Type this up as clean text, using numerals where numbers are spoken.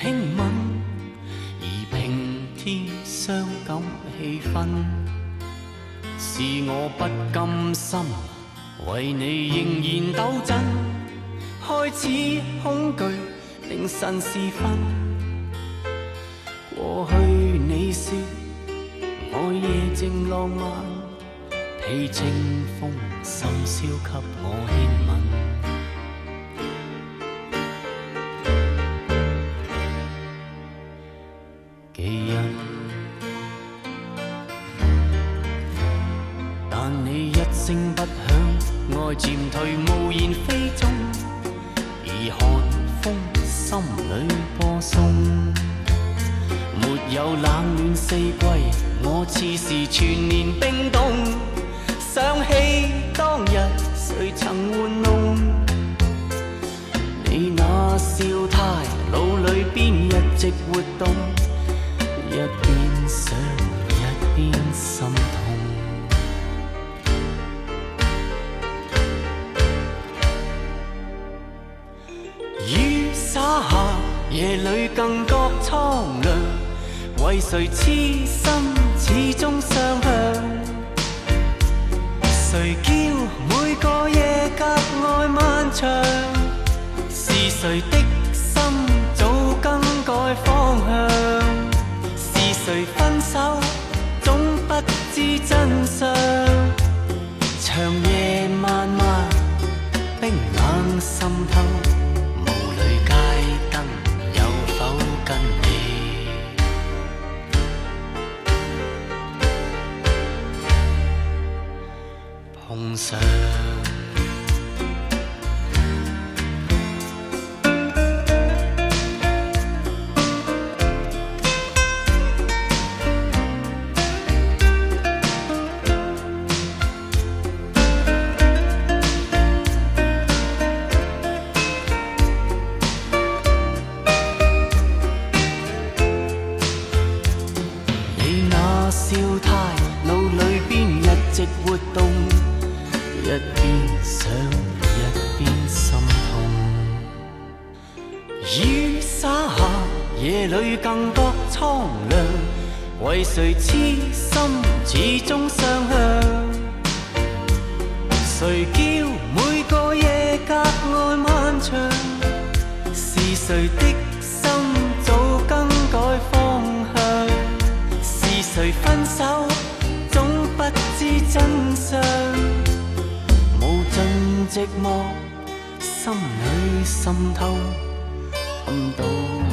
轻吻，而平添伤感气氛。是我不甘心，为你仍然抖震，开始恐惧凌晨时分。过去你说我夜静浪漫，披清风深宵给我轻吻。记忆，但你一声不响，爱渐退，无言非中，而寒风心里播送。没有冷暖四季，我似是全年冰冻。想起当日谁曾玩弄，你那笑态，脑里边一直活动。一边想一边心痛，雨洒下，夜里更觉苍凉。为谁痴心始终相向？谁叫每个夜格外漫长？是谁的心早更改方向？谁分手总不知真相，长夜漫漫，冰冷渗透，雾里街灯有否跟你碰上？笑态，脑里边一直活动，一边想一边心痛。雨洒下，夜里更觉苍凉。为谁痴心始终相向？谁叫每个夜格外漫长？是谁的心早更改方向？谁分手总不知真相，无尽寂寞，心里渗透，暗到。